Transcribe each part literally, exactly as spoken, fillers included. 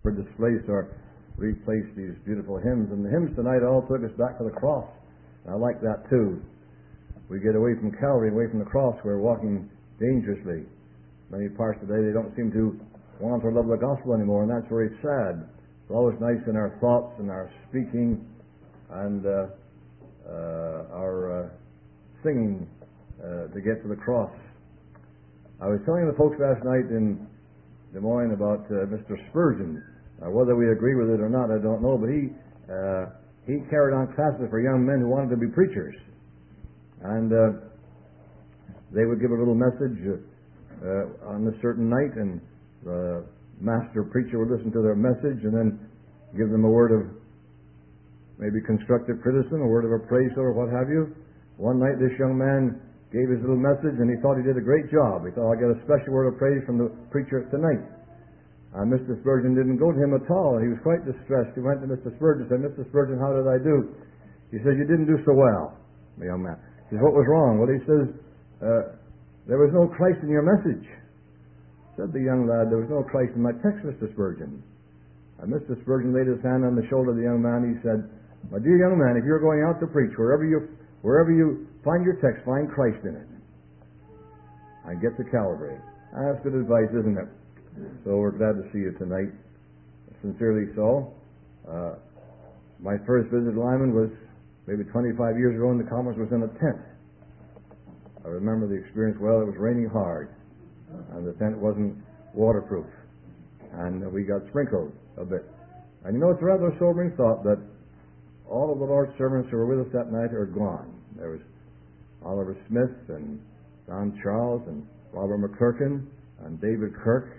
were displaced or replaced these beautiful hymns. And the hymns tonight all took us back to the cross. And I like that too. We get away from Calvary, away from the cross. We're walking dangerously. Many parts today, they don't seem to want to love the gospel anymore, and that's very sad. It's always nice in our thoughts and our speaking and uh, uh, our uh, singing uh, to get to the cross. I was telling the folks last night in Des Moines about uh, Mister Spurgeon. Uh, whether we agree with it or not, I don't know, but he uh, he carried on classes for young men who wanted to be preachers. And uh, they would give a little message uh, on a certain night, and the master preacher would listen to their message and then give them a word of maybe constructive criticism, a word of appraisal or what have you. One night this young man gave his little message and he thought he did a great job. He thought, I'll get a special word of praise from the preacher tonight. Uh, Mister Spurgeon didn't go to him at all. He was quite distressed. He went to Mister Spurgeon and said, Mister Spurgeon, how did I do? He said, you didn't do so well, the young man. He said, what was wrong? Well, he says, uh, there was no Christ in your message. Said the young lad, there was no Christ in my text, Mister Spurgeon. And Mister Spurgeon laid his hand on the shoulder of the young man. He said, my dear young man, if you're going out to preach, wherever you wherever you find your text, find Christ in it. And get to Calvary. That's good advice, isn't it? So we're glad to see you tonight. Sincerely so. Uh, my first visit to Lyman was maybe twenty-five years ago, and the conference was in a tent. I remember the experience well. It was raining hard, and the tent wasn't waterproof, and we got sprinkled a bit. And you know, it's a rather sobering thought that all of the Lord's servants who were with us that night are gone. There was Oliver Smith and John Charles and Robert McClurkin and David Kirk,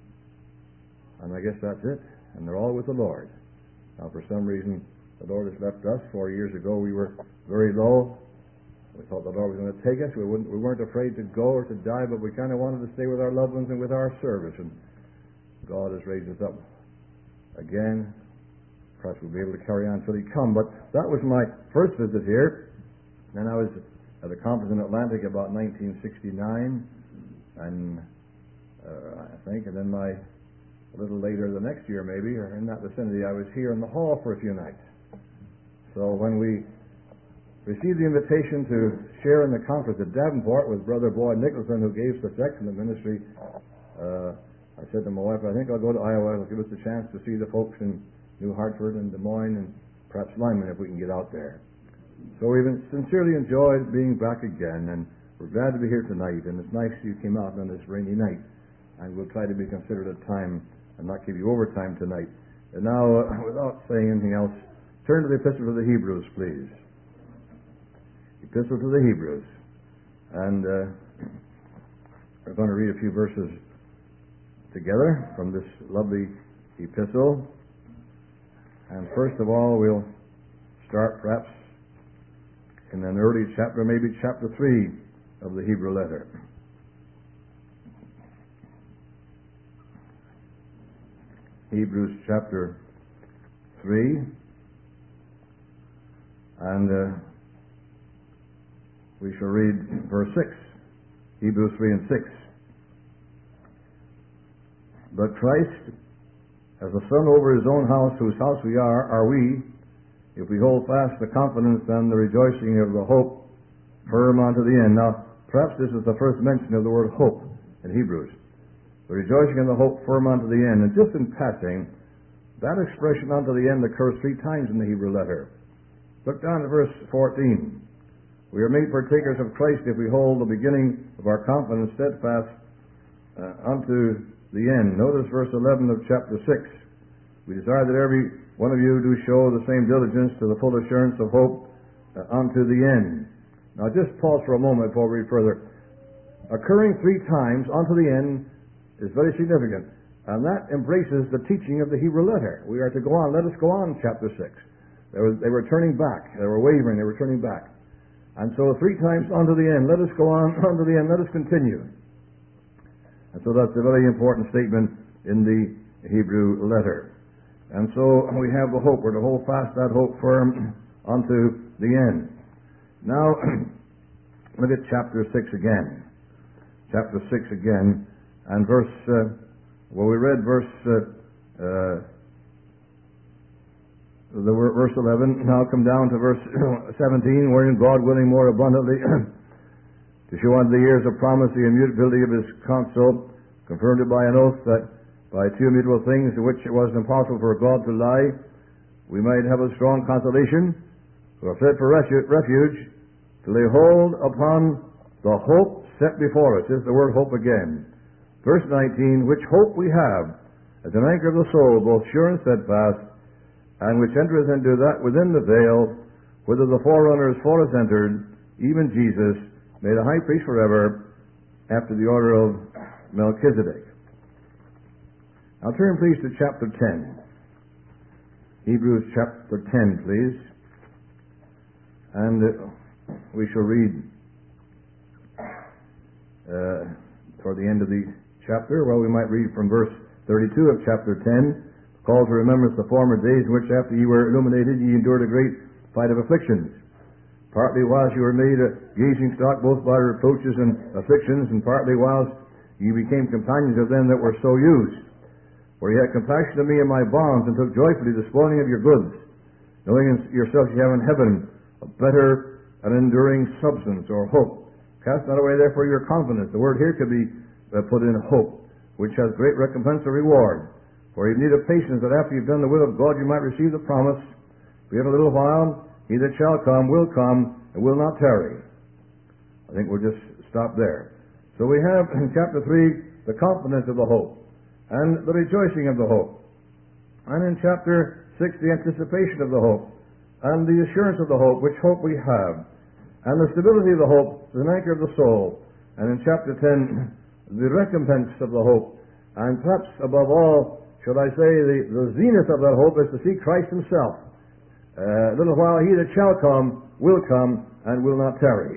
and I guess that's it. And they're all with the Lord. Now, for some reason, the Lord has left us. Four years ago, we were very low. We thought the Lord was going to take us. We, wouldn't, we weren't afraid to go or to die, but we kind of wanted to stay with our loved ones and with our service. And God has raised us up again. Perhaps we'll be able to carry on until He come. But that was my first visit here. Then I was at a conference in Atlantic about nineteen sixty-nine, and uh, I think, and then my a little later the next year maybe, or in that vicinity, I was here in the hall for a few nights. So when we received the invitation to share in the conference at Davenport with Brother Boyd Nicholson, who gave such excellent ministry, uh, I said to my wife, I think I'll go to Iowa. It'll give us a chance to see the folks in New Hartford and Des Moines and perhaps Lyman if we can get out there. So we've sincerely enjoyed being back again, and we're glad to be here tonight. And it's nice you came out on this rainy night, and we'll try to be considerate of time and not give you overtime tonight. And now, uh, without saying anything else, turn to the Epistle to the Hebrews, please. Epistle to the Hebrews. And uh, we're going to read a few verses together from this lovely epistle. And first of all, we'll start perhaps in an early chapter, maybe chapter three of the Hebrew letter. Hebrews chapter three, and uh, we shall read verse six, Hebrews three and six. But Christ, as a son over his own house, whose house we are, are we, if we hold fast the confidence and the rejoicing of the hope firm unto the end. Now, perhaps this is the first mention of the word hope in Hebrews. The rejoicing in the hope firm unto the end. And just in passing, that expression unto the end occurs three times in the Hebrew letter. Look down at verse fourteen. We are made partakers of Christ if we hold the beginning of our confidence steadfast uh, unto the end. Notice verse eleven of chapter six. We desire that every one of you do show the same diligence to the full assurance of hope uh, unto the end. Now just pause for a moment before we read further. Occurring three times unto the end is very significant, and that embraces the teaching of the Hebrew letter. We are to go on. Let us go on, chapter six. They were, they were turning back. They were wavering. They were turning back. And so three times unto the end. Let us go on unto the end. Let us continue. And so that's a very important statement in the Hebrew letter. And so we have the hope. We're to hold fast that hope firm unto the end. Now, look at chapter six again. Chapter six again. And verse, uh, well, we read verse uh, uh, the verse eleven. Now come down to verse seventeen, wherein God willing more abundantly to show unto the heirs of promise the immutability of his counsel, confirmed it by an oath, that by two immutable things to which it was impossible for God to lie, we might have a strong consolation, who have fled for refuge, to lay hold upon the hope set before us. This is the word hope again. Verse nineteen, which hope we have as an anchor of the soul, both sure and steadfast, and which entereth into that within the veil, whither the forerunners for us entered, even Jesus, made a high priest forever, after the order of Melchizedek. Now turn please to chapter ten. Hebrews chapter ten, please. And uh, we shall read uh, toward the end of the chapter. Well, we might read from verse thirty-two of chapter ten. Call to remembrance the former days in which after ye were illuminated ye endured a great fight of afflictions. Partly whilst you were made a gazing stock both by reproaches and afflictions, and partly whilst you became companions of them that were so used. For ye had compassion of me in my bonds, and took joyfully the spoiling of your goods, knowing in yourselves ye have in heaven a better and enduring substance, or hope. Cast not away therefore your confidence. The word here could be uh, put in hope, which has great recompense or reward. For ye need of patience, that after you've done the will of God you might receive the promise. For yet a little while, he that shall come will come, and will not tarry. I think we'll just stop there. So we have in chapter three the confidence of the hope, and the rejoicing of the hope. And in chapter six the anticipation of the hope, and the assurance of the hope, which hope we have. And the stability of the hope is an anchor of the soul. And in chapter ten, the recompense of the hope. And perhaps above all, should I say, the, the zenith of that hope is to see Christ himself. Uh, a little while he that shall come will come and will not tarry.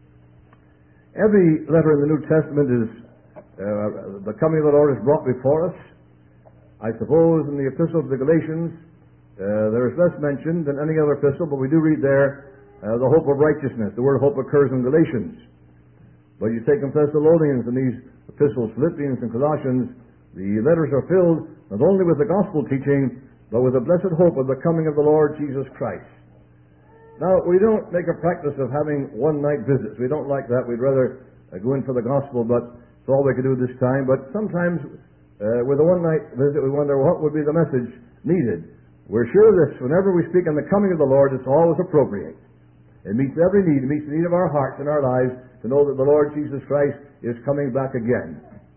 Every letter in the New Testament is, uh, the coming of the Lord is brought before us. I suppose in the epistle of the Galatians, uh, there is less mentioned than any other epistle, but we do read there uh, the hope of righteousness. The word hope occurs in Galatians. But you take in Thessalonians and these epistles, Philippians and Colossians, the letters are filled not only with the gospel teaching, but with the blessed hope of the coming of the Lord Jesus Christ. Now, we don't make a practice of having one-night visits. We don't like that. We'd rather uh, go in for the gospel, but it's all we could do this time. But sometimes, uh, with a one-night visit, we wonder what would be the message needed. We're sure this, whenever we speak on the coming of the Lord, it's always appropriate. It meets every need. It meets the need of our hearts and our lives to know that the Lord Jesus Christ is coming back again.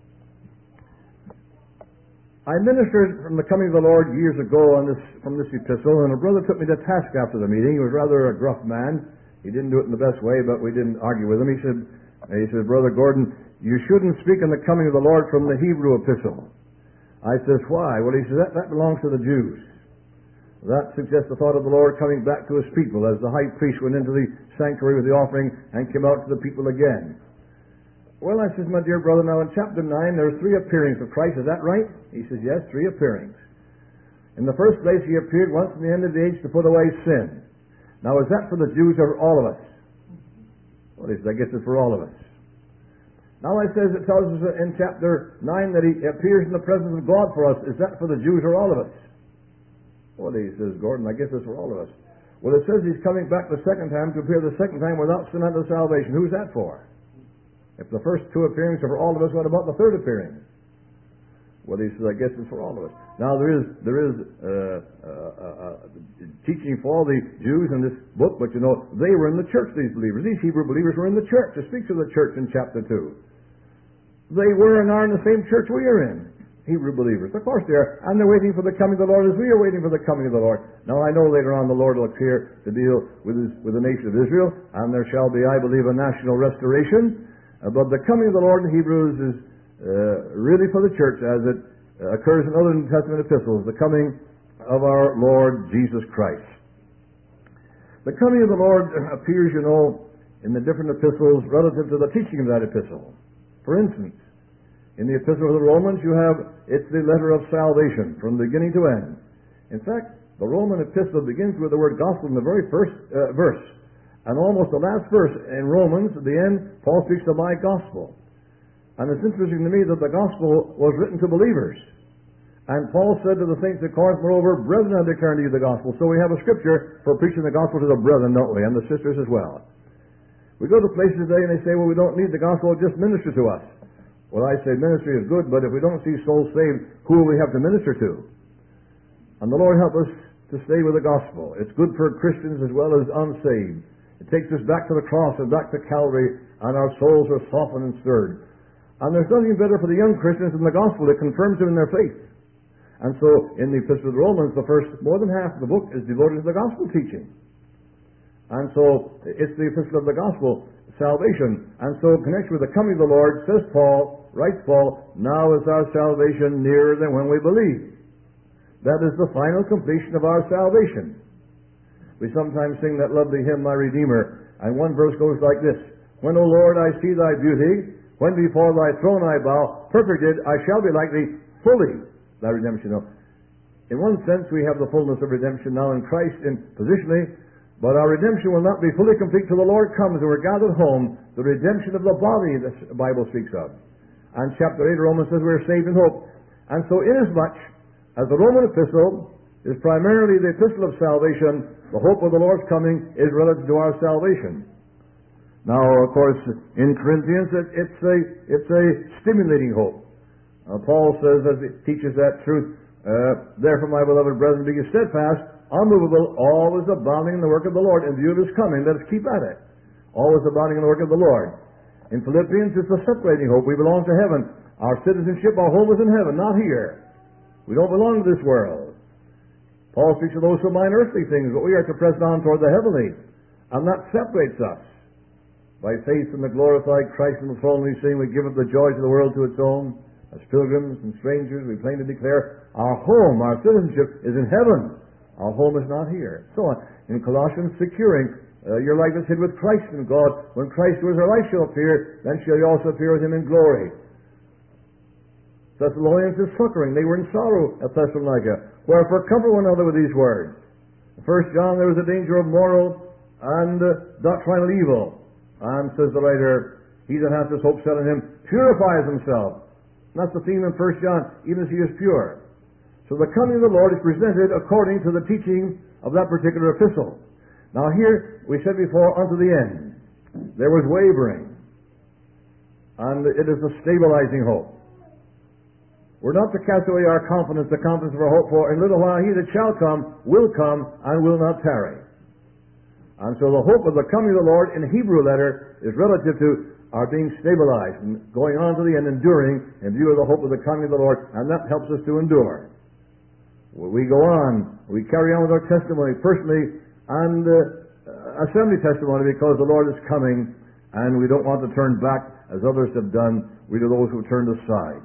I ministered from the coming of the Lord years ago on this, from this epistle, and a brother took me to task after the meeting. He was rather a gruff man. He didn't do it in the best way, but we didn't argue with him. He said, he said, Brother Gordon, you shouldn't speak on the coming of the Lord from the Hebrew epistle. I says, why? Well, he said, that, that belongs to the Jews. That suggests the thought of the Lord coming back to his people as the high priest went into the sanctuary with the offering and came out to the people again. Well, I says, my dear brother, now in chapter nine there are three appearings of Christ. Is that right? He says, yes, three appearings. In the first place, he appeared once in the end of the age to put away sin. Now, is that for the Jews or for all of us? Well, he says, I guess it's for all of us. Now, I says, it tells us in chapter nine that he appears in the presence of God for us. Is that for the Jews or all of us? Well, he says, Gordon, I guess it's for all of us. Well, it says he's coming back the second time to appear the second time without sin unto salvation. Who's that for? If the first two appearings are for all of us, what about the third appearing? Well, he says, I guess it's for all of us. Now, there is there is uh, uh, uh, teaching for all the Jews in this book, but you know, they were in the church, these believers. These Hebrew believers were in the church. It speaks of the church in chapter two. They were and are in the same church we are in, Hebrew believers. Of course they are, and they're waiting for the coming of the Lord as we are waiting for the coming of the Lord. Now, I know later on the Lord will appear to deal with, his, with the nation of Israel, and there shall be, I believe, a national restoration. Uh, but the coming of the Lord in Hebrews is uh, really for the church, as it uh, occurs in other New Testament epistles, the coming of our Lord Jesus Christ. The coming of the Lord appears, you know, in the different epistles relative to the teaching of that epistle. For instance, in the epistle of the Romans, you have, it's the letter of salvation from beginning to end. In fact, the Roman epistle begins with the word gospel in the very first uh, verse. And almost the last verse in Romans, at the end, Paul speaks of my gospel. And it's interesting to me that the gospel was written to believers. And Paul said to the saints at Corinth, moreover, brethren, I declare unto you the gospel. So we have a scripture for preaching the gospel to the brethren, don't we, and the sisters as well. We go to places today and they say, well, we don't need the gospel, just minister to us. Well, I say ministry is good, but if we don't see souls saved, who will we have to minister to? And the Lord help us to stay with the gospel. It's good for Christians as well as unsaved. It takes us back to the cross and back to Calvary, and our souls are softened and stirred. And there's nothing better for the young Christians than the gospel. It confirms them in their faith. And so, in the Epistle of the Romans, the first, more than half of the book is devoted to the gospel teaching. And so, it's the Epistle of the Gospel, salvation. And so, in connection with the coming of the Lord, says Paul, writes Paul, now is our salvation nearer than when we believed. That is the final completion of our salvation. We sometimes sing that lovely hymn, My Redeemer, and one verse goes like this, when, O Lord, I see thy beauty, when before thy throne I bow, perfected, I shall be like thee fully. Thy redemption. No. In one sense, we have the fullness of redemption now in Christ in positionally, but our redemption will not be fully complete till the Lord comes and we're gathered home, the redemption of the body that the Bible speaks of. And chapter eight of Romans says we're saved in hope. And so inasmuch as the Roman epistle is primarily the epistle of salvation, the hope of the Lord's coming is relative to our salvation. Now, of course, in Corinthians, it, it's a it's a stimulating hope. Uh, Paul says, as he teaches that truth, uh, therefore, my beloved brethren, be ye steadfast, unmovable, always abounding in the work of the Lord, in view of his coming. Let us keep at it. Always abounding in the work of the Lord. In Philippians, it's a separating hope. We belong to heaven. Our citizenship, our home is in heaven, not here. We don't belong to this world. Paul speaks of those who mind earthly things, but we are to press on toward the heavenly. And that separates us. By faith in the glorified Christ on the throne, we sing, we give up the joys of the world to its own. As pilgrims and strangers, we plainly declare our home, our citizenship is in heaven. Our home is not here. So on. In Colossians, securing uh, your life is hid with Christ in God. When Christ, who is our life, shall appear, then shall you also appear with him in glory. Thessalonians is succoring. They were in sorrow at Thessalonica. Wherefore, comfort one another with these words. First John, there was a danger of moral and uh, doctrinal evil. And says the writer, he that hath this hope set in him purifies himself. And that's the theme in First John, even as he is pure. So the coming of the Lord is presented according to the teaching of that particular epistle. Now here, we said before, unto the end, there was wavering. And it is a stabilizing hope. We're not to cast away our confidence, the confidence of our hope, for in a little while he that shall come will come and will not tarry. And so the hope of the coming of the Lord in the Hebrew letter is relative to our being stabilized and going on to the end, enduring in view of the hope of the coming of the Lord, and that helps us to endure. We go on, we carry on with our testimony personally and uh, assembly testimony because the Lord is coming and we don't want to turn back as others have done. We are those who have turned aside.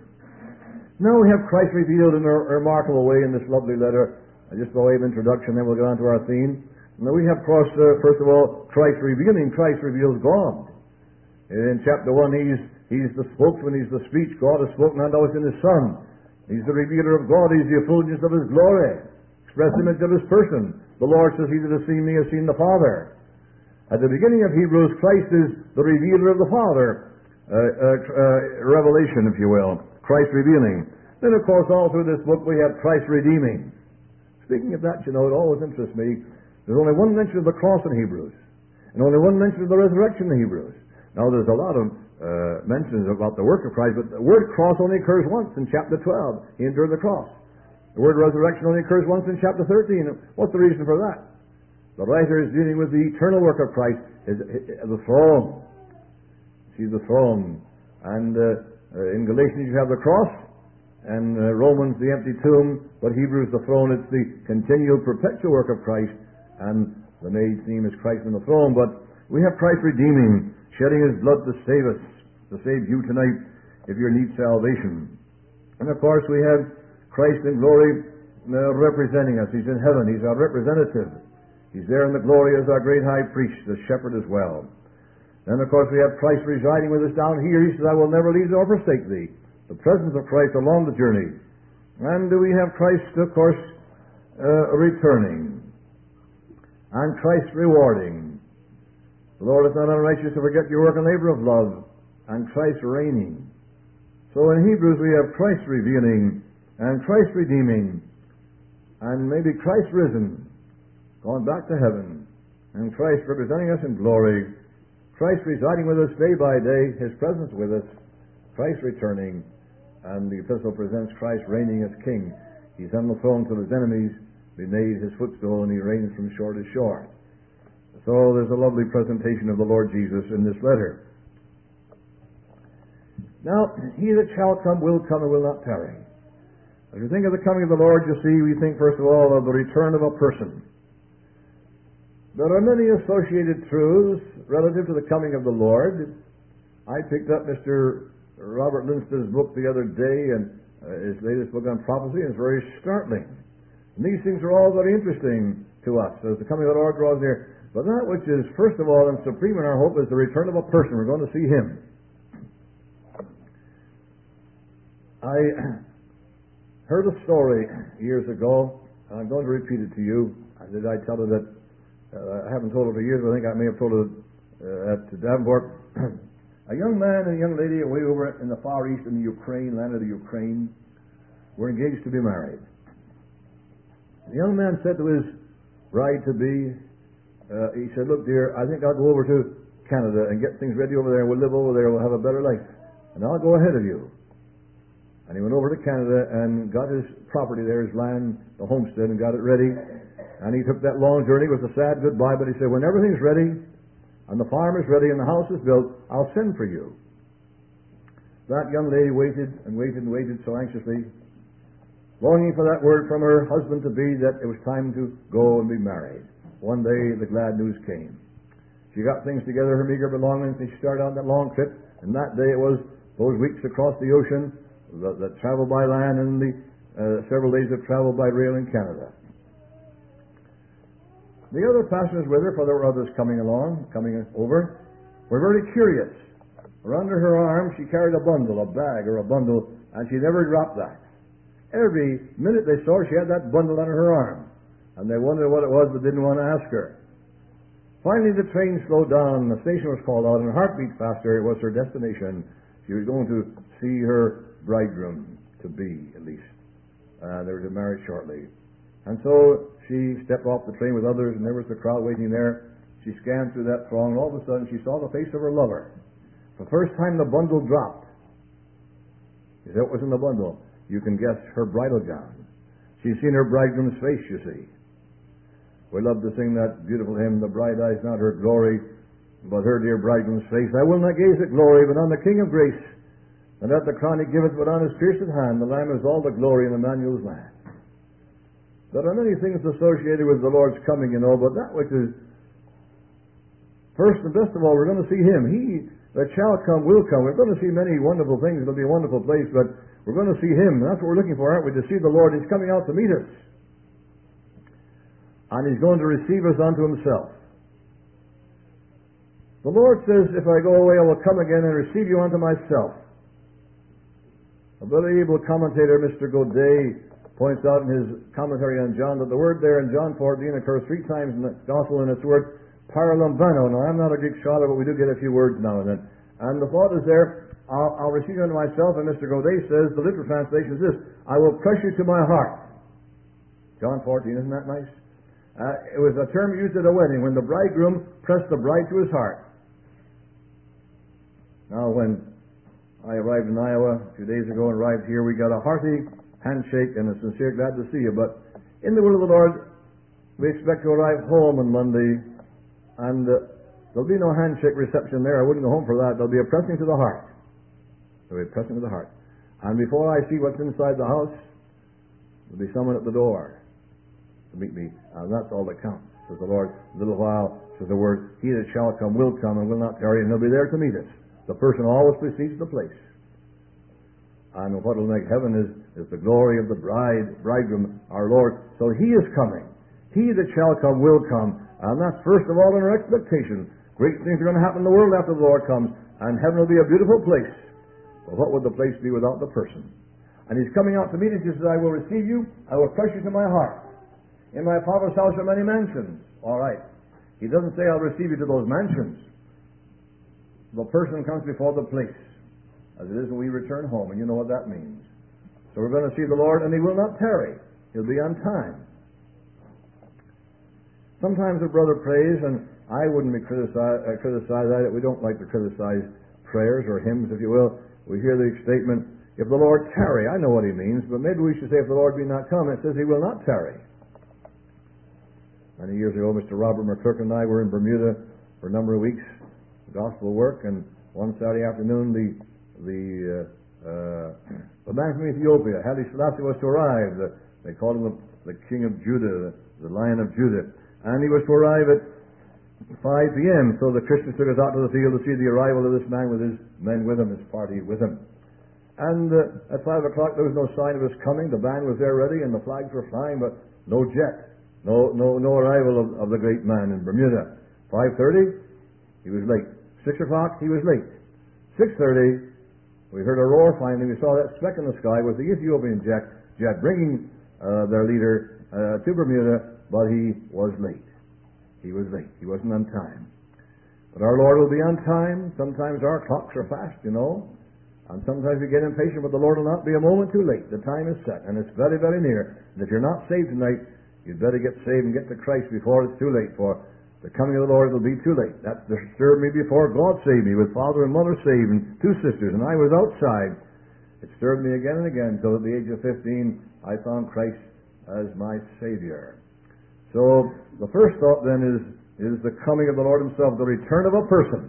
Now we have Christ revealed in a remarkable way in this lovely letter. Just by way of introduction, then we'll get on to our theme. Now we have, crossed, uh, first of all, Christ revealing. Christ reveals God. In chapter one, he's, he's the spokesman, he's the speech. God has spoken unto us in his Son. He's the revealer of God, he's the effulgence of his glory, express image of his person. The Lord says, he that has seen me has seen the Father. At the beginning of Hebrews, Christ is the revealer of the Father. Uh, uh, uh, revelation, if you will. Christ revealing. Then, of course, all through this book we have Christ redeeming. Speaking of that, you know, it always interests me. There's only one mention of the cross in Hebrews, and only one mention of the resurrection in Hebrews. Now, there's a lot of uh, mentions about the work of Christ, but the word cross only occurs once in chapter twelve. He endured the cross. The word resurrection only occurs once in chapter thirteen. What's the reason for that? The writer is dealing with the eternal work of Christ, is, is, is the throne. See the throne. And uh, uh, in Galatians you have the cross, and uh, Romans the empty tomb, but Hebrews the throne. It's the continual, perpetual work of Christ, and the main theme is Christ on the throne. But we have Christ redeeming, shedding his blood to save us, to save you tonight if you need salvation. And of course we have Christ in glory uh, representing us. He's in heaven. He's our representative. He's there in the glory as our great high priest, the shepherd as well. Then of course we have Christ residing with us down here. He says, I will never leave nor forsake thee. The presence of Christ along the journey. And we have Christ, of course, uh, returning. And Christ rewarding. The Lord is not unrighteous to forget your work and labor of love. And Christ reigning. So in Hebrews we have Christ revealing and Christ redeeming, and maybe Christ risen, gone back to heaven, and Christ representing us in glory, Christ residing with us day by day, His presence with us, Christ returning, and the epistle presents Christ reigning as King. He's on the throne till His enemies be made His footstool, and He reigns from shore to shore. So there's a lovely presentation of the Lord Jesus in this letter. Now, He that shall come will come and will not tarry. As we think of the coming of the Lord, you see, we think first of all of the return of a person. There are many associated truths relative to the coming of the Lord. I picked up Mister Robert Lindsted's book the other day, and uh, his latest book on prophecy, and it's very startling. And these things are all very interesting to us as the coming of the Lord draws near. But that which is first of all and supreme in our hope is the return of a person. We're going to see Him. I heard a story years ago, and I'm going to repeat it to you. Did I tell it that uh, I haven't told it for years, but I think I may have told it uh, at Davenport. A young man and a young lady away over in the Far East in the Ukraine, land of the Ukraine, were engaged to be married. The young man said to his bride-to-be, uh, he said, "Look, dear, I think I'll go over to Canada and get things ready over there. We'll live over there. We'll have a better life. And I'll go ahead of you." And he went over to Canada and got his property there, his land, the homestead, and got it ready. And he took that long journey. It was a sad goodbye, but he said, "When everything's ready, and the farm is ready, and the house is built, I'll send for you." That young lady waited and waited and waited so anxiously, longing for that word from her husband-to-be that it was time to go and be married. One day, the glad news came. She got things together, her meager belongings, and she started on that long trip. And that day it was those weeks across the ocean, that, that travel by land, and the uh, several days of travel by rail in Canada. The other passengers with her, for there were others coming along, coming over, were very curious. For under her arm she carried a bundle, a bag or a bundle, and she never dropped that. Every minute they saw her, she had that bundle under her arm, and they wondered what it was but didn't want to ask her. Finally the train slowed down, the station was called out, and her heart beat faster. It was her destination. She was going to see her bridegroom, to be at least. Uh, they were to marry shortly. And so she stepped off the train with others, and there was the crowd waiting there. She scanned through that throng, and all of a sudden she saw the face of her lover. For the first time the bundle dropped. You say, what was in the bundle? You can guess, her bridal gown. She's seen her bridegroom's face, you see. We love to sing that beautiful hymn, "The bride eyes not her glory, but her dear bridegroom's face. I will not gaze at glory, but on the King of grace. And at the crown He giveth, but on His pierced hand, the Lamb is all the glory in Emmanuel's land." There are many things associated with the Lord's coming, you know, but that which is first and best of all, we're going to see Him. He that shall come will come. We're going to see many wonderful things. It'll be a wonderful place, but we're going to see Him. And that's what we're looking for, aren't we? To see the Lord. He's coming out to meet us. And He's going to receive us unto Himself. The Lord says, "If I go away, I will come again and receive you unto myself." A very able commentator, Mister Godet, points out in his commentary on John that the word there in John fourteen occurs three times in the Gospel, and it's the word paralambano. Now, I'm not a Greek scholar, but we do get a few words now and then. And the thought is there, I'll, I'll receive you unto myself, and Mister Godet says, the literal translation is this: "I will press you to my heart." John fourteen, isn't that nice? Uh, it was a term used at a wedding, when the bridegroom pressed the bride to his heart. Now, when I arrived in Iowa a few days ago and arrived here, we got a hearty handshake and a sincere glad to see you. But in the will of the Lord, we expect to arrive home on Monday, and uh, there'll be no handshake reception there. I wouldn't go home for that. There'll be a pressing to the heart. There'll be a pressing to the heart. And before I see what's inside the house, there'll be someone at the door to meet me. And that's all that counts, says the Lord. A little while, says the word, "He that shall come will come and will not tarry," and He'll be there to meet us. The person always precedes the place. And what will make heaven is, is the glory of the bride, bridegroom, our Lord. So He is coming. He that shall come will come. And that's first of all in our expectation. Great things are going to happen in the world after the Lord comes. And heaven will be a beautiful place. But what would the place be without the person? And He's coming out to meet us. He says, "I will receive you. I will press you to my heart. In my Father's house are many mansions." All right. He doesn't say, "I'll receive you to those mansions." The person comes before the place, as it is when we return home, and you know what that means. So we're going to see the Lord, and He will not tarry. He'll be on time. Sometimes a brother prays, and I wouldn't be criticized, uh, criticized at it. We don't like to criticize prayers or hymns, if you will. We hear the statement, if the Lord tarry. I know what he means, but maybe we should say, if the Lord be not come. It says He will not tarry. Many years ago, Mister Robert McClurkin and I were in Bermuda for a number of weeks, gospel work, and one Saturday afternoon, the the uh, uh, the man from Ethiopia, Haile Selassie, was to arrive. The, they called him the, the King of Judah, the, the Lion of Judah, and he was to arrive at five p.m. So the Christians took us out to the field to see the arrival of this man with his men with him, his party with him. And uh, at five o'clock, there was no sign of his coming. The band was there ready, and the flags were flying, but no jet, no no no arrival of, of the great man in Bermuda. Five thirty, he was late. Six o'clock, he was late. Six thirty, we heard a roar. Finally, we saw that speck in the sky was the Ethiopian jet, jet bringing uh, their leader uh, to Bermuda, but he was late. He was late. He wasn't on time. But our Lord will be on time. Sometimes our clocks are fast, you know. And sometimes we get impatient, but the Lord will not be a moment too late. The time is set, and it's very, very near. And if you're not saved tonight, you'd better get saved and get to Christ before it's too late, for the coming of the Lord will be too late. That disturbed me before God saved me, with father and mother saved, and two sisters, and I was outside. It disturbed me again and again, until at the age of fifteen, I found Christ as my Savior. So, the first thought then is, is the coming of the Lord Himself, the return of a person.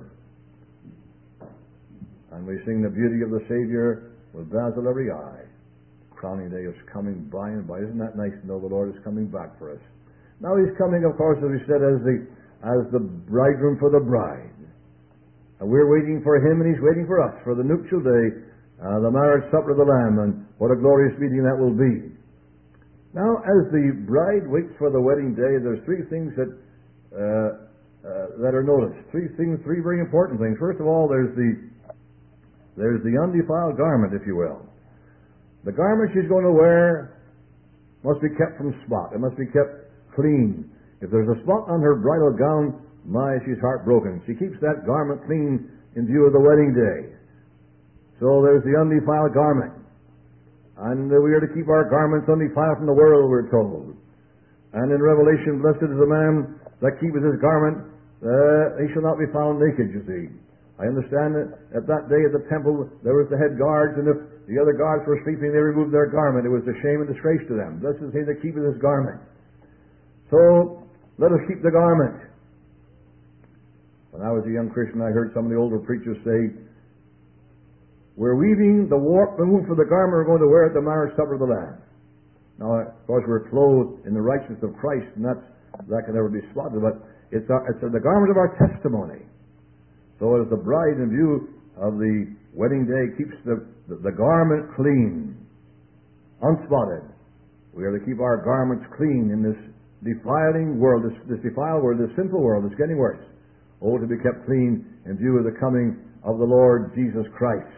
And we sing the beauty of the Savior will dazzle every eye. Crowning day is coming by and by. Isn't that nice to know the Lord is coming back for us? Now He's coming, of course, as we said, as the as the bridegroom for the bride. And we're waiting for Him, and He's waiting for us, for the nuptial day, uh, the marriage supper of the Lamb, and what a glorious meeting that will be. Now, as the bride waits for the wedding day, there's three things that uh, uh, that are noticed. Three things, three very important things. First of all, there's the There's the undefiled garment, if you will. The garment she's going to wear must be kept from spot. It must be kept clean. If there's a spot on her bridal gown, my, she's heartbroken. She keeps that garment clean in view of the wedding day. So there's the undefiled garment. And uh, we are to keep our garments undefiled from the world, we're told. And in Revelation, blessed is the man that keepeth his garment. Uh, he shall not be found naked, you see. I understand that at that day at the temple there was the head guards, and if the other guards were sleeping, they removed their garment. It was a shame and disgrace to them. Blessed is he that keepeth his garment. So let us keep the garment. When I was a young Christian, I heard some of the older preachers say, we're weaving the warp and woof for the garment we're going to wear at the marriage supper of the Lamb. Now, of course, we're clothed in the righteousness of Christ, and that's, that can never be spotted, but it's, our, it's the garment of our testimony. So as the bride, in view of the wedding day, keeps the, the, the garment clean, unspotted, we are to keep our garments clean in this defiling world, this, this defiled world, this sinful world that's getting worse. Oh, to be kept clean in view of the coming of the Lord Jesus Christ.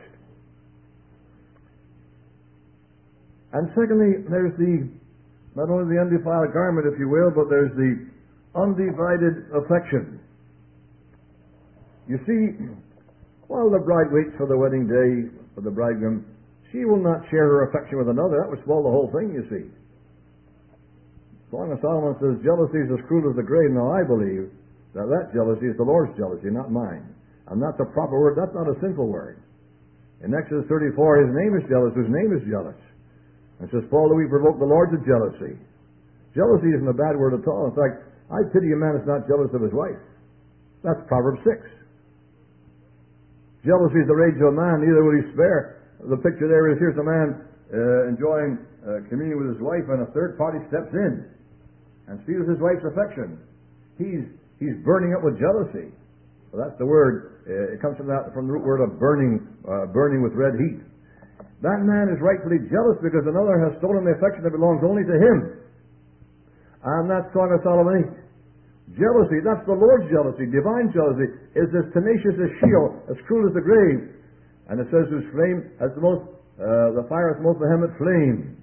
And secondly, there's the, not only the undefiled garment, if you will, but there's the undivided affection. You see, while the bride waits for the wedding day for the bridegroom, she will not share her affection with another. That would spoil the whole thing, you see. Song of Solomon says, jealousy is as cruel as the grave. Now, I believe that that jealousy is the Lord's jealousy, not mine. And that's a proper word. That's not a sinful word. In Exodus thirty-four, His name is jealous, whose name is jealous. And says, Paul, do we provoke the Lord to jealousy? Jealousy isn't a bad word at all. In fact, I pity a man that's not jealous of his wife. That's Proverbs six. Jealousy is the rage of a man, neither will he spare. The picture there is, here's a man uh, enjoying uh, communion with his wife, and a third party steps in and steals his wife's affection. He's he's burning up with jealousy. Well, that's the word. Uh, it comes from that from the root word of burning, uh, burning with red heat. That man is rightfully jealous because another has stolen the affection that belongs only to him. And that's Song of Solomon eight. Jealousy, that's the Lord's jealousy, divine jealousy, is as tenacious as Sheol, as cruel as the grave. And it says, whose flame has the most, uh, the fire has the most vehement flame.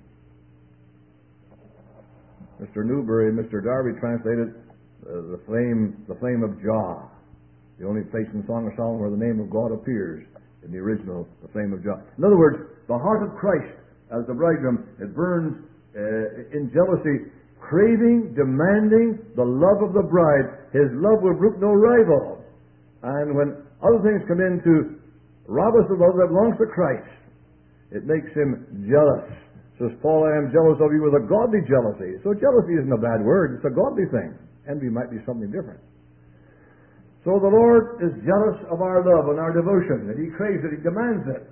Mister Newberry and Mister Darby translated uh, the flame, the flame of Jah. The only place in the Song of Solomon where the name of God appears in the original, the flame of Jah. In other words, the heart of Christ as the bridegroom. It burns uh, in jealousy, craving, demanding the love of the bride. His love will brook no rival. And when other things come in to rob us of love that belongs to Christ, it makes him jealous. Says Paul, I am jealous of you with a godly jealousy. So jealousy isn't a bad word. It's a godly thing. Envy might be something different. So the Lord is jealous of our love and our devotion, and He craves it, He demands it.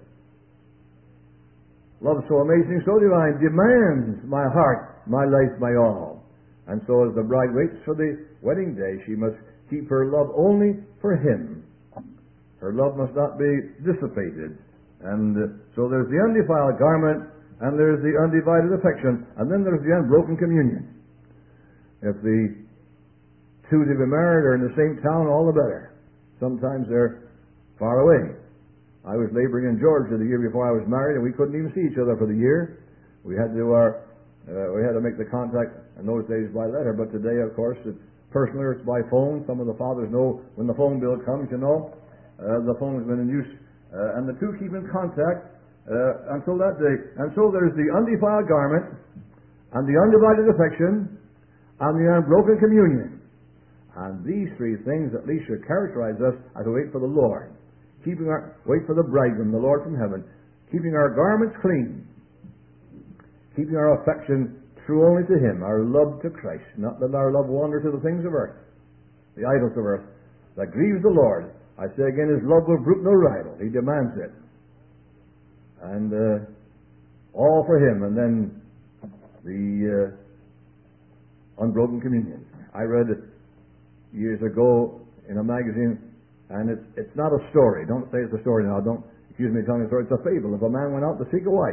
Love so amazing, so divine, demands my heart, my life, my all. And so as the bride waits for the wedding day, she must keep her love only for Him. Her love must not be dissipated. And uh, so there's the undefiled garment, and there's the undivided affection, and then there's the unbroken communion. If the two to be married are in the same town, all the better. Sometimes they're far away. I was laboring in Georgia the year before I was married, and we couldn't even see each other for the year. We had to our, uh, we had to make the contact in those days by letter, but today, of course, it's personal or it's by phone. Some of the fathers know when the phone bill comes, you know. Uh, the phone has been in use, uh, and the two keep in contact uh, until that day. And so there's the undefiled garment, and the undivided affection, and the unbroken communion. And these three things at least should characterize us as we wait for the Lord. Keeping our, wait for the bridegroom, the Lord from heaven. Keeping our garments clean. Keeping our affection true only to Him, our love to Christ. Not let our love wander to the things of earth, the idols of earth, that grieves the Lord. I say again, His love will brook no rival. He demands it. And uh, all for Him. And then the uh, unbroken communion. I read it years ago in a magazine, and it's it's not a story. Don't say it's a story now. Don't accuse me of telling a story. It's a fable. If a man went out to seek a wife,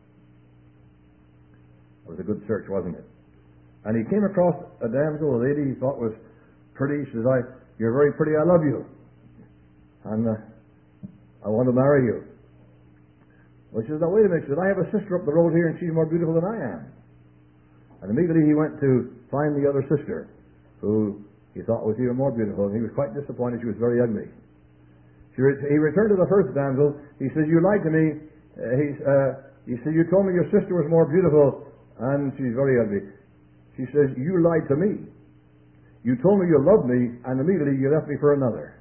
it was a good search, wasn't it? And he came across a damsel, a lady he thought was pretty. He says, "I, you're very pretty. I love you, and uh, I want to marry you." Well, she says, "Now wait a minute." She said, "I have a sister up the road here, and she's more beautiful than I am." And immediately he went to find the other sister, who he thought was even more beautiful, and he was quite disappointed. She was very ugly. She re- he returned to the first damsel. He says, "You lied to me." Uh, he, uh, he said, "You told me your sister was more beautiful, and she's very ugly." She says, "You lied to me. You told me you loved me, and immediately you left me for another."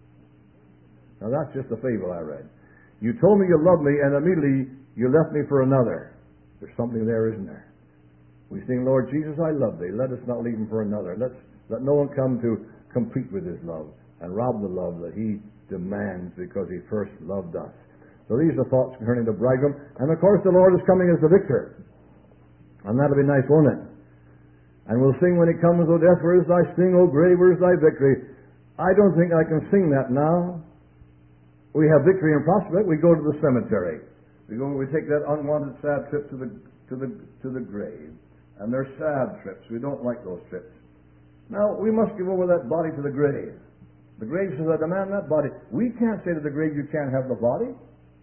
Now that's just a fable I read. You told me you loved me, and immediately you left me for another. There's something there, isn't there? We sing, "Lord Jesus, I love thee. Let us not leave him for another." Let's Let no one come to compete with His love and rob the love that He demands because He first loved us. So these are thoughts concerning the bridegroom. And of course the Lord is coming as the victor. And that'll be nice, won't it? And we'll sing when He comes, "O death, where is thy sting? O grave, where is thy victory?" I don't think I can sing that now. We have victory in prospect. We go to the cemetery. We go. We take that unwanted sad trip to the to the to the grave. And they're sad trips. We don't like those trips. Now, we must give over that body to the grave. The grave says, "I demand that body." We can't say to the grave, "You can't have the body."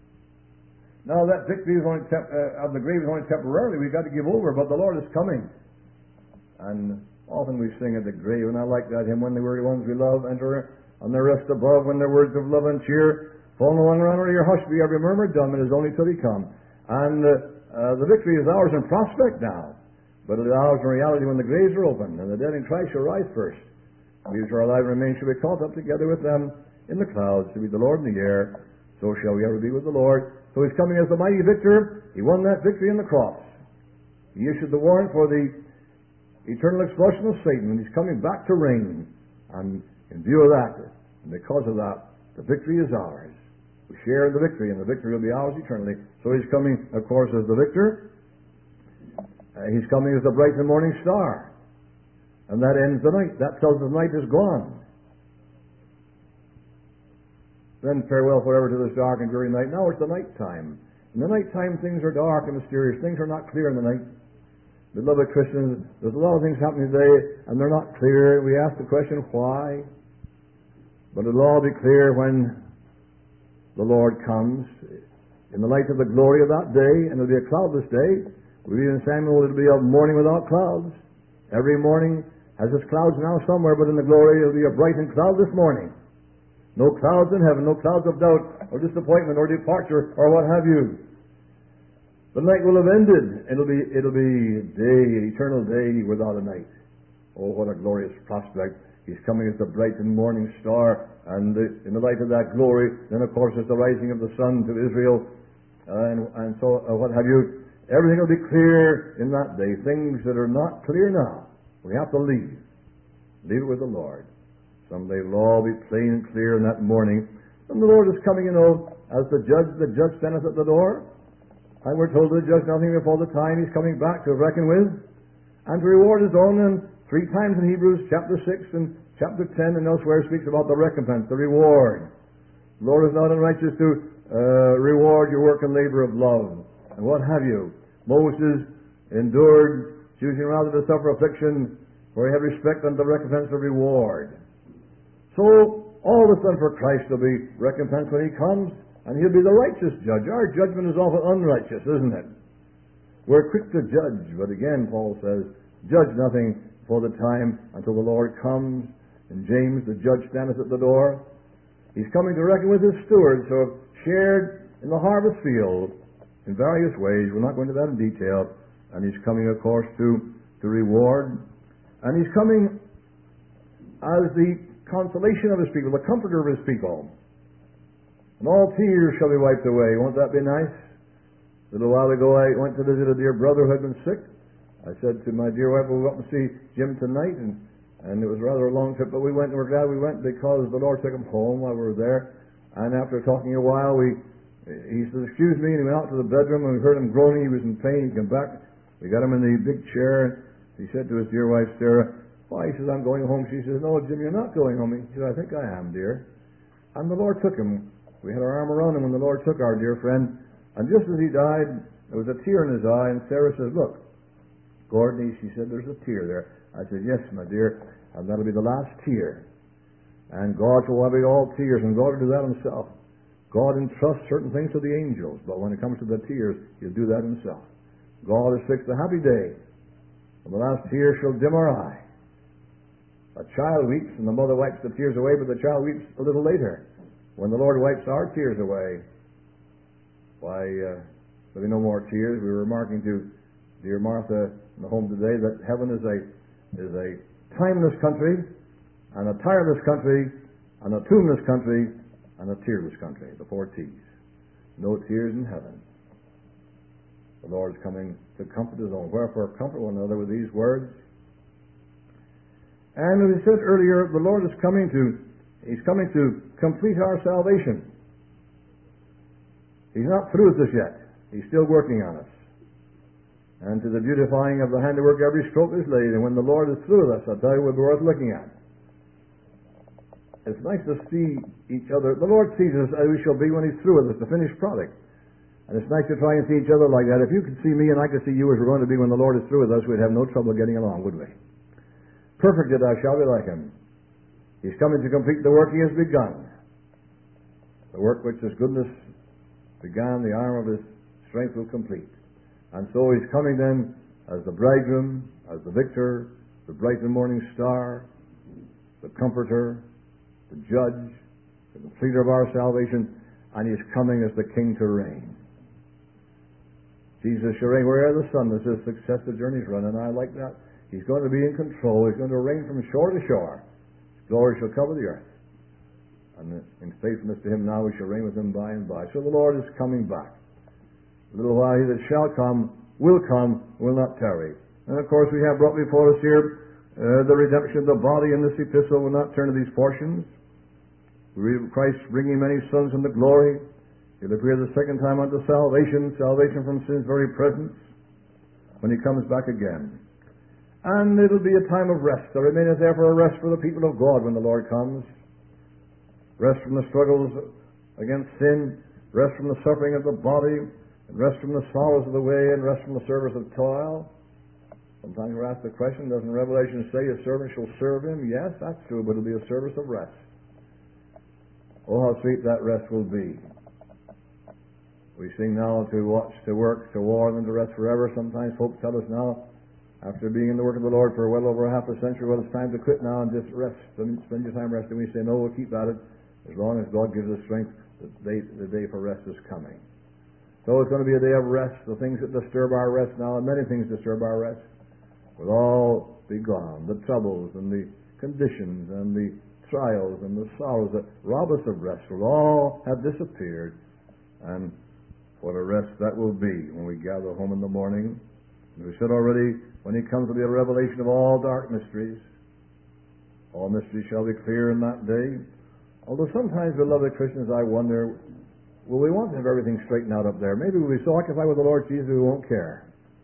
Now, that victory is only temp- uh, of the grave is only temporarily. We've got to give over, but the Lord is coming. And often we sing at the grave, and I like that hymn, "When the weary ones we love enter on their rest above, when their words of love and cheer fall no longer on your hush, be every murmur dumb, it is only till He come." And uh, uh, the victory is ours in prospect now. But it is ours in reality when the graves are opened, and the dead in Christ shall rise first. We which are alive and remain shall be caught up together with them in the clouds to be the Lord in the air. So shall we ever be with the Lord. So He's coming as the mighty victor. He won that victory on the cross. He issued the warrant for the eternal expulsion of Satan, and He's coming back to reign. And in view of that, and because of that, the victory is ours. We share in the victory, and the victory will be ours eternally. So He's coming, of course, as the victor. Uh, he's coming as the bright and morning star. And that ends the night. That tells us the night is gone. Then farewell forever to this dark and dreary night. Now it's the night time. In the night time things are dark and mysterious. Things are not clear in the night. Beloved Christians, there's a lot of things happening today and they're not clear. We ask the question, why? But it'll all be clear when the Lord comes in the light of the glory of that day, and it'll be a cloudless day. We read in Samuel, it'll be a morning without clouds. Every morning has its clouds now somewhere, but in the glory it'll be a bright and cloudless morning. No clouds in heaven, no clouds of doubt or disappointment or departure or what have you. The night will have ended. It'll be, it'll be day, eternal day without a night. Oh, what a glorious prospect. He's coming as the bright and morning star, and the, in the light of that glory, then of course is the rising of the sun to Israel, uh, and, and so uh, what have you. Everything will be clear in that day. Things that are not clear now, we have to leave. Leave it with the Lord. Someday it'll all be plain and clear in that morning. And the Lord is coming, you know, as the judge. The judge standeth at the door, and we're told to judge nothing before the time He's coming back to reckon with, and to reward His own. And three times in Hebrews chapter six and chapter ten and elsewhere speaks about the recompense, the reward. The Lord is not unrighteous to uh, reward your work and labor of love, and what have you. Moses endured, choosing rather to suffer affliction, for he had respect unto the recompense of reward. So all that's done for Christ will be recompensed when He comes, and He'll be the righteous judge. Our judgment is often unrighteous, isn't it? We're quick to judge, but again, Paul says, judge nothing for the time until the Lord comes. In James, the judge standeth at the door. He's coming to reckon with His stewards who have shared in the harvest field in various ways. We're not going into that in detail. And He's coming, of course, to, to reward. And He's coming as the consolation of His people, the comforter of His people. And all tears shall be wiped away. Won't that be nice? A little while ago I went to visit a dear brother who had been sick. I said to my dear wife, we'll go up and see Jim tonight. And, and it was rather a long trip, but we went, and we're glad we went because the Lord took him home while we were there. And after talking a while, we he said, excuse me, and he went out to the bedroom, and we heard him groaning. He was in pain. He came back. We got him in the big chair. He said to his dear wife, Sarah, why? He says, I'm going home. She says, no, Jim, you're not going home. He said, I think I am, dear. And the Lord took him. We had our arm around him when the Lord took our dear friend. And just as he died, there was a tear in his eye, and Sarah says, look, Gordon, she said, there's a tear there. I said, yes, my dear, and that'll be the last tear. And God will wipe away all tears, and God will do that Himself. God entrusts certain things to the angels, but when it comes to the tears, He'll do that Himself. God has fixed a happy day, and the last tear shall dim our eye. A child weeps, and the mother wipes the tears away, but the child weeps a little later. When the Lord wipes our tears away, why, uh, there'll be no more tears. We were remarking to dear Martha in the home today that heaven is a is a timeless country, and a tireless country, and a tombless country, and a tearless country, the four T's. No tears in heaven. The Lord is coming to comfort His own. Wherefore, comfort one another with these words. And as we said earlier, the Lord is coming to, He's coming to complete our salvation. He's not through with us yet. He's still working on us. And to the beautifying of the handiwork, every stroke is laid. And when the Lord is through with us, I'll tell you what we're worth looking at. It's nice to see each other. The Lord sees us as we shall be when He's through with us, the finished product. And it's nice to try and see each other like that. If you could see me and I could see you as we're going to be when the Lord is through with us, we'd have no trouble getting along, would we? Perfect that I shall be like Him. He's coming to complete the work He has begun. The work which His goodness began, the arm of His strength will complete. And so He's coming then as the bridegroom, as the victor, the bright and morning star, the comforter, the judge, the completer of our salvation, and He's coming as the King to reign. Jesus shall reign wherever the sun is His success the journey's run, and I like that. He's going to be in control. He's going to reign from shore to shore. His glory shall cover the earth. And in faithfulness to Him now we shall reign with Him by and by. So the Lord is coming back. A little while He that shall come, will come, will not tarry. And of course we have brought before us here uh, the redemption of the body in this epistle. We'll not turn to these portions. We read of Christ bringing many sons into glory. He'll appear the second time unto salvation, salvation from sin's very presence, when He comes back again. And it'll be a time of rest. There remaineth therefore a rest for the people of God when the Lord comes. Rest from the struggles against sin, rest from the suffering of the body, and rest from the sorrows of the way, and rest from the service of toil. Sometimes we're asked the question, doesn't Revelation say a servant shall serve him? Yes, that's true, but it'll be a service of rest. Oh, how sweet that rest will be. We sing now to watch, to work, to war, and to rest forever. Sometimes folks tell us now, after being in the work of the Lord for well over half a century, well, it's time to quit now and just rest, spend, spend your time resting. We say, no, we'll keep at it as long as God gives us strength. The day, the day for rest is coming. So it's going to be a day of rest. The things that disturb our rest now, and many things disturb our rest, will all be gone. The troubles and the conditions and the trials and the sorrows that rob us of rest will all have disappeared. And what a rest that will be when we gather home in the morning. And we said already, when He comes, will be a revelation of all dark mysteries. All mysteries shall be clear in that day. Although sometimes, beloved Christians, I wonder, will we want to have everything straightened out up there? Maybe we'll be so occupied with the Lord Jesus we won't care.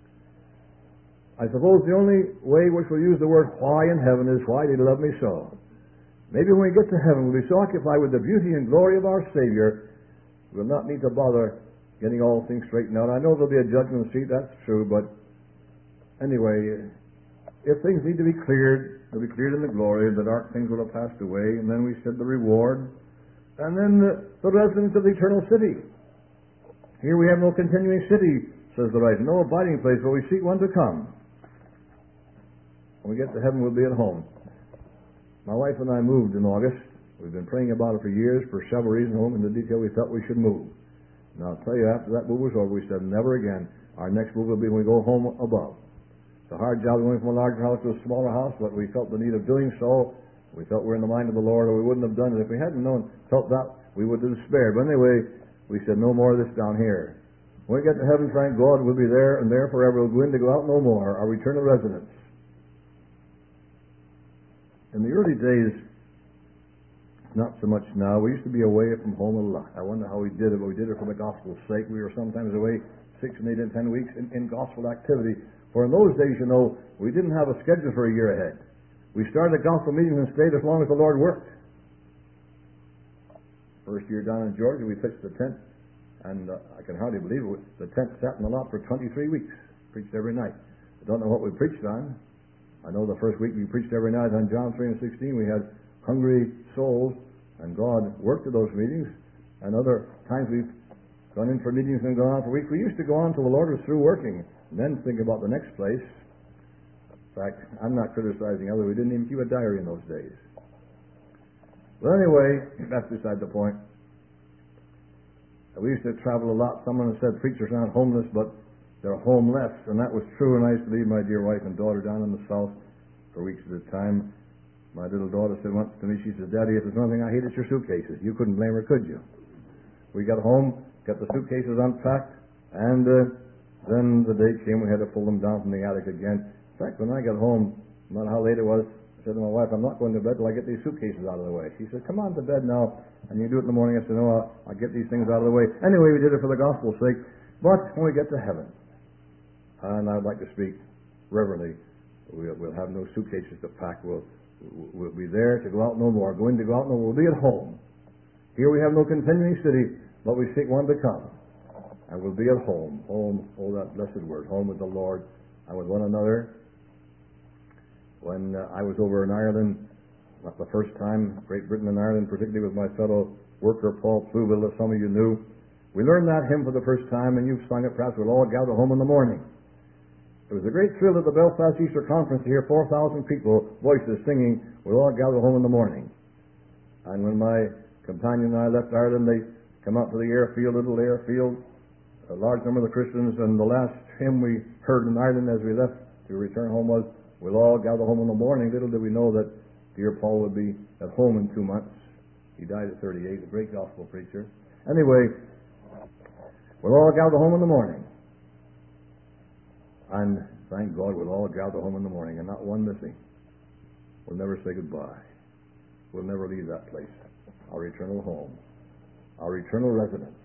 I suppose the only way which we'll use the word why in heaven is, why did He love me so? Maybe when we get to heaven, we'll be so occupied with the beauty and glory of our Savior, we'll not need to bother getting all things straightened out. I know there'll be a judgment seat, that's true, but anyway, if things need to be cleared, they'll be cleared in the glory. The dark things will have passed away, and then we said the reward, and then the, the residence of the eternal city. Here we have no continuing city, says the writer, no abiding place, but we seek one to come. When we get to heaven, we'll be at home. My wife and I moved in August. We've been praying about it for years. For several reasons, home in the detail, we felt we should move. And I'll tell you, after that move was over, we said, never again. Our next move will be when we go home above. It's a hard job going from a larger house to a smaller house, but we felt the need of doing so. We felt we're in the mind of the Lord, or we wouldn't have done it. If we hadn't known, felt that, we would have despaired. But anyway, we said, no more of this down here. When we get to heaven, thank God, we'll be there and there forever. We'll go in to go out no more, our eternal residence. In the early days, not so much now, we used to be away from home a lot. I wonder how we did it, but we did it for the gospel's sake. We were sometimes away six and eight and ten weeks in, in gospel activity. For in those days, you know, we didn't have a schedule for a year ahead. We started a gospel meeting and stayed as long as the Lord worked. First year down in Georgia, we pitched the tent, and uh, I can hardly believe it. The tent sat in the lot for twenty-three weeks. Preached every night. I don't know what we preached on. I know the first week we preached every night on John three and sixteen. We had hungry souls, and God worked at those meetings. And other times we've gone in for meetings and gone on for weeks. We used to go on till the Lord was through working, and then think about the next place. In fact, I'm not criticizing others. We didn't even keep a diary in those days. But anyway, that's beside the point. We used to travel a lot. Someone said preachers aren't homeless, but they're homeless, and that was true. And I used to leave my dear wife and daughter down in the south for weeks at a time. My little daughter said once to me, she said, Daddy, if there's one thing I hate, it's your suitcases. You couldn't blame her, could you? We got home, got the suitcases unpacked, and uh, then the day came we had to pull them down from the attic again. In fact, when I got home, no matter how late it was, I said to my wife, I'm not going to bed till I get these suitcases out of the way. She said, come on to bed now, and you do it in the morning. I said, no, I'll, I'll get these things out of the way. Anyway, we did it for the gospel's sake. But when we get to heaven, and I'd like to speak reverently, we'll, we'll have no suitcases to pack. We'll, we'll be there to go out no more. Going to go out no more. We'll be at home. Here we have no continuing city, but we seek one to come. And we'll be at home. Home, oh, that blessed word. Home with the Lord and with one another. When uh, I was over in Ireland, not the first time, Great Britain and Ireland, particularly with my fellow worker, Paul Pluville, as some of you knew, we learned that hymn for the first time, and you've sung it. Perhaps we'll all gather home in the morning. It was a great thrill at the Belfast Easter Conference to hear four thousand people, voices singing, we'll all gather home in the morning. And when my companion and I left Ireland, they come out to the airfield, little airfield, a large number of the Christians, and the last hymn we heard in Ireland as we left to return home was, we'll all gather home in the morning. Little did we know that dear Paul would be at home in two months. He died at thirty-eight, a great gospel preacher. Anyway, we'll all gather home in the morning. And thank God we'll all gather home in the morning and not one missing. We'll never say goodbye. We'll never leave that place. Our eternal home. Our eternal residence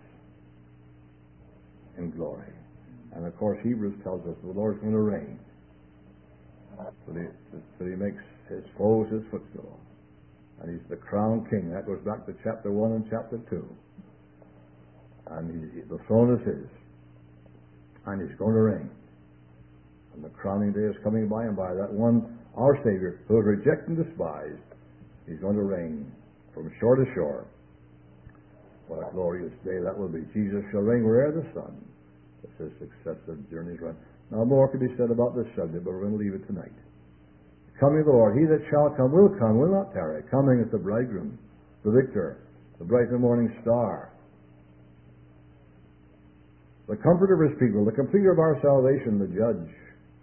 in glory. And of course Hebrews tells us the Lord's going to reign. So he, so he makes his foes his footstool. And he's the crown king. That goes back to chapter one and chapter two. And he, the throne is his. And he's going to reign. And the crowning day is coming by and by. That one, our Savior, who is rejected and despised, he's going to reign from shore to shore. What a glorious day that will be. Jesus shall reign wherever the sun, as his successive journeys run. Now more could be said about this subject, but we're going to leave it tonight. Coming the Lord, he that shall come will come, will not tarry. Coming is the bridegroom, the victor, the bright and morning star, the comforter of his people, the completer of our salvation, the judge,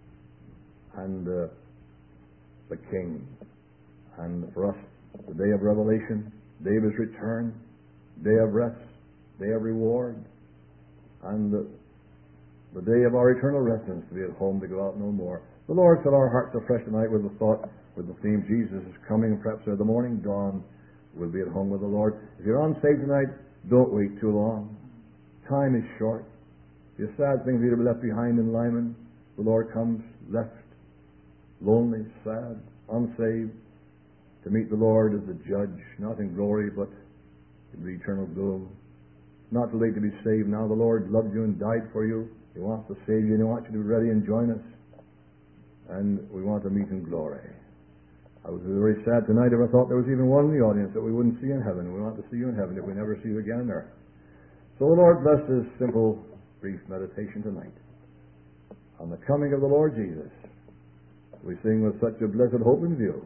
and uh, the king. And for us, the day of revelation, day of his return, day of rest, day of reward, and the, the day of our eternal residence, to be at home, to go out no more. The Lord fill our hearts afresh tonight with the thought, with the theme, Jesus is coming, perhaps at the morning dawn, we'll be at home with the Lord. If you're unsaved tonight, don't wait too long. Time is short. It's a sad thing for you to be left behind in Lyman. The Lord comes, left, lonely, sad, unsaved, to meet the Lord as the judge, not in glory, but in the eternal doom. Not too late to be saved now. The Lord loved you and died for you. He wants to save you, and He wants you to be ready and join us. And we want to meet in glory. I would be very sad tonight if I thought there was even one in the audience that we wouldn't see in heaven. We want to see you in heaven if we never see you again on earth. So the Lord bless this simple, brief meditation tonight on the coming of the Lord Jesus. We sing with such a blessed hope in view.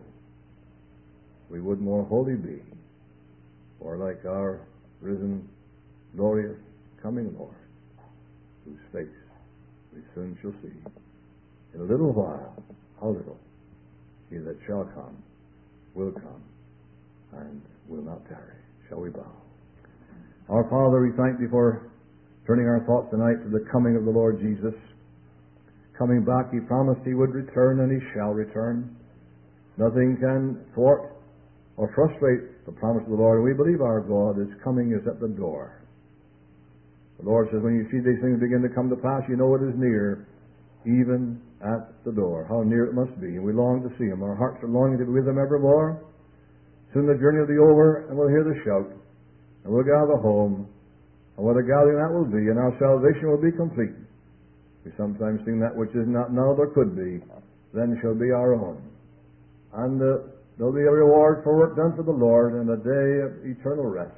We would more holy be, or like our risen, glorious, coming Lord, whose face we soon shall see. In a little while, how little, he that shall come will come, and will not tarry. Shall we bow? Our Father, we thank Thee for turning our thoughts tonight to the coming of the Lord Jesus. Coming back, He promised He would return, and He shall return. Nothing can thwart or frustrate the promise of the Lord, and we believe our God is coming, is at the door. The Lord says, when you see these things begin to come to pass, you know it is near, even at the door. How near it must be, and we long to see Him. Our hearts are longing to be with Him evermore. Soon the journey will be over, and we'll hear the shout, and we'll gather home, and what a gathering that will be, and our salvation will be complete. We sometimes sing that which is not now, there could be, then shall be our own. And uh, there'll be a reward for work done for the Lord, and a day of eternal rest.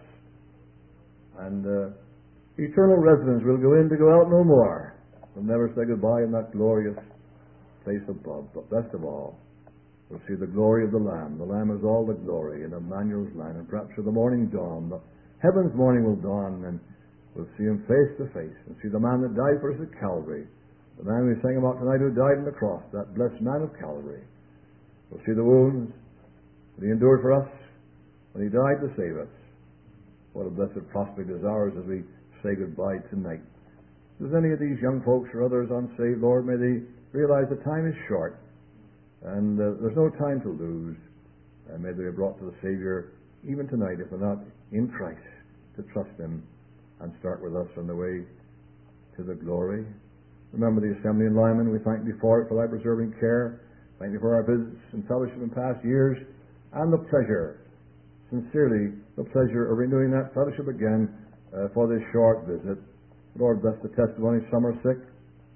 And uh, eternal residence will go in to go out no more. We'll never say goodbye in that glorious place above. But best of all, we'll see the glory of the Lamb. The Lamb is all the glory, and Emmanuel's Lamb. And perhaps with the morning dawn, the heaven's morning will dawn, and we'll see Him face to face, and see the man that died for us at Calvary. The man we sang about tonight who died on the cross, that blessed man of Calvary. We'll see the wounds that He endured for us when He died to save us. What a blessed prospect is ours as we say goodbye tonight. If there's any of these young folks or others unsaved, Lord, may they realize the time is short, and uh, there's no time to lose. And may they be brought to the Savior even tonight, if they're not in Christ, to trust Him and start with us on the way to the glory. Remember the assembly in Lyman. We thank Thee for it, for Thy preserving care. Thank Thee for our visits and fellowship in past years, and the pleasure, sincerely, the pleasure of renewing that fellowship again uh, for this short visit. Lord, bless the testimony. Some are sick,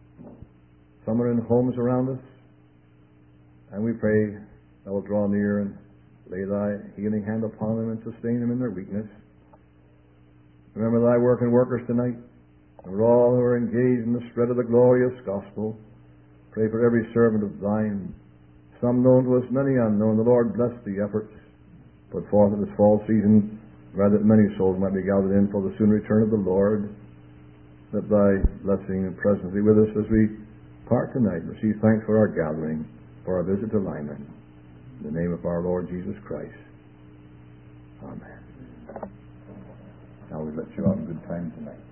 some are in homes around us, and we pray Thou wilt draw near and lay Thy healing hand upon them and sustain them in their weakness. Remember Thy working workers tonight, and for all who are engaged in the spread of the glorious gospel. Pray for every servant of Thine, some known to us, many unknown. The Lord bless the efforts put forth in this fall season, rather that many souls might be gathered in for the soon return of the Lord. Let Thy blessing and presence be with us as we part tonight. Receive thanks for our gathering, for our visit to Lyman. In the name of our Lord Jesus Christ. Amen. Now we let you out in good time tonight.